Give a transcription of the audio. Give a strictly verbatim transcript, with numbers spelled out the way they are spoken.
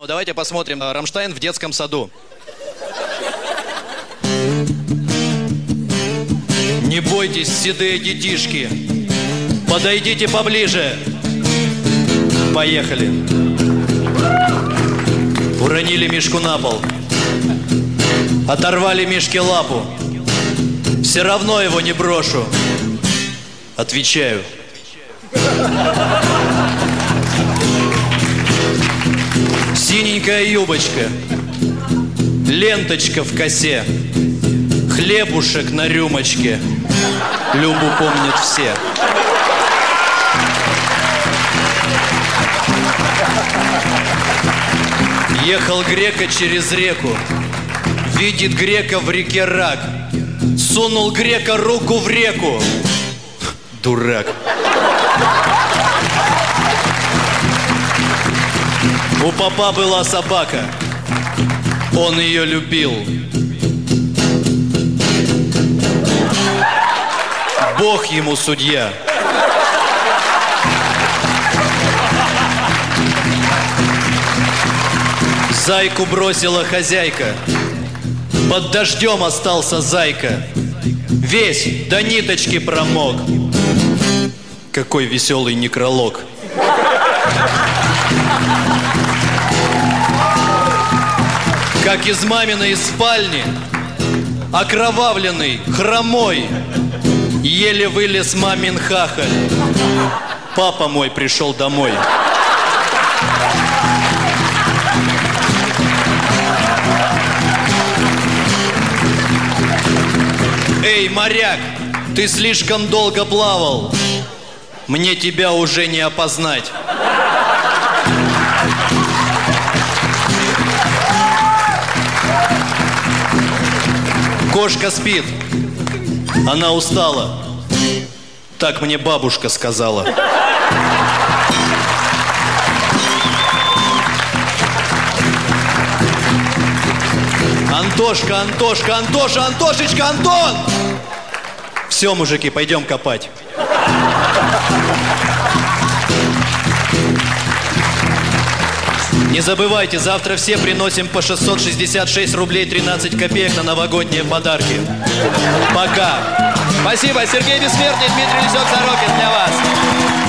Давайте посмотрим «Рамштайн» в детском саду. Не бойтесь, седые детишки, подойдите поближе. Поехали. Уронили Мишку на пол, оторвали Мишке лапу. Все равно его не брошу. Отвечаю. Синенькая юбочка, ленточка в косе, хлебушек на рюмочке. Любу помнят все. Ехал грека через реку, видит грека в реке рак. Сунул грека руку в реку. Дурак. У попа была собака, он ее любил. Бог ему судья. Зайку бросила хозяйка, под дождем остался зайка, весь до ниточки промок. Какой веселый некролог. Как из маминой спальни, окровавленный, хромой, еле вылез мамин хахаль. Папа мой пришел домой. Эй, моряк, ты слишком долго плавал, мне тебя уже не опознать. Кошка спит, она устала, так мне бабушка сказала. Антошка, Антошка, Антоша, Антошечка, Антон! Все, мужики, пойдем копать. Не забывайте, завтра все приносим по шестьсот шестьдесят шесть рублей тринадцать копеек на новогодние подарки. Пока. Спасибо. Сергей Бессмертный, Дмитрий Лисёк-Сорокин для вас.